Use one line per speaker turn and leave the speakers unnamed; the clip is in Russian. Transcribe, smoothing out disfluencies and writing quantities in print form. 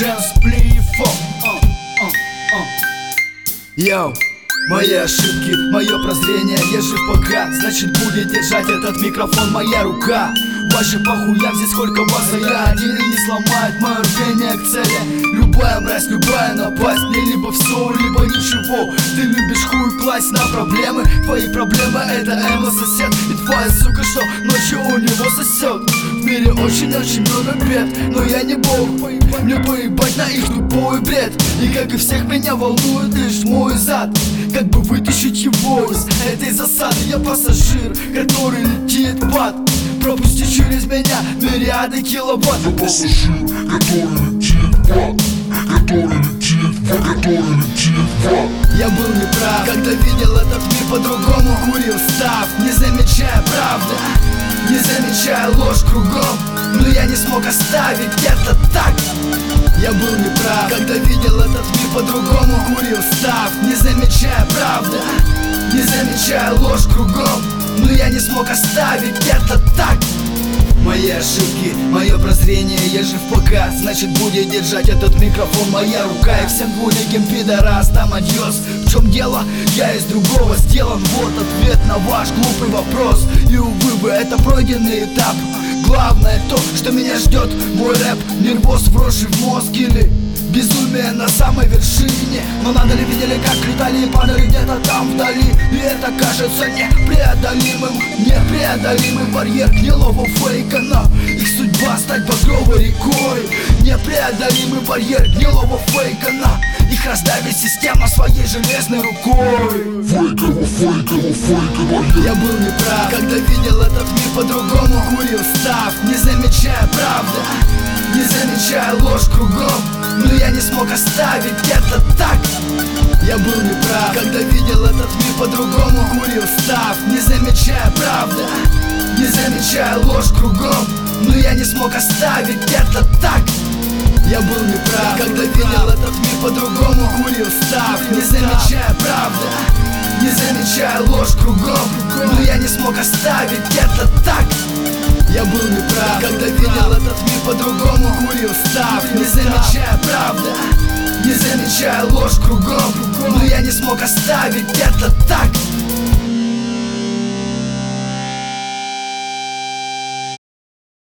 Just play for Йоу, мои ошибки, мое прозрение, я жив пока. Значит будет держать этот микрофон моя рука. Ваши похуям здесь сколько вас, а я один и не сломает мое рвение к цели. Любая мразь, любая напасть, мне либо все, либо ничего. Ты любишь хуй класть на проблемы, твои проблемы это эмо-сосед. И твоя сука, что ночью у него сосет. В мире очень-очень много бед, но я не бог, мне поебать на их тупой бред. И как и всех меня волнует лишь мой зад. Как бы вытащить его из этой засады? Я пассажир, который летит в ад. Пропусти через меня мириады киловатт.
Я пассажир, который летит в ад. Который летит в ад.
Я был неправ, когда видел этот мир по-другому. Курил став, не замечая правды, не замечая ложь кругом. Но я не смог оставить это так. Я был неправ, когда видел этот мир по-другому. Курил став, не замечая правды, не замечая ложь кругом. Но я не смог оставить это так. Мои ошибки, мое прозрение, я жив пока. Значит будет держать этот микрофон моя рука. И всем двуликим пидорастам адьос. В чем дело? Я из другого сделан. Вот ответ на ваш глупый вопрос. И увы вы, это пройденный этап. Главное то, что меня ждет мой рэп. Нервоз вросший в мозг или безумие на самой вершине. Но надо ли видели, как летали и падали где-то там вдали. И это кажется непреодолимым, непреодолимый барьер гнилого фейка. Но их судьба стать багровой рекой. Непреодолимый барьер гнилого фейка. Но их раздавит система своей железной рукой. Я был неправ, когда видел этот мир по-другому. Курил став, не замечая правды, не замечая ложь кругом. Но я не смог оставить это так. Я был неправ, когда видел этот мир по-другому. Курил став, не замечая правды, не замечая ложь кругом. Но я не смог оставить это так. Я был неправ, когда видел этот мир по-другому. Курил став, не замечая правды, не замечая ложь кругом. Но я не смог оставить это так. Я был неправ, когда видел этот мир по-другому. Курил став, не замечая правды, не замечая ложь кругом. Но я не смог оставить это так.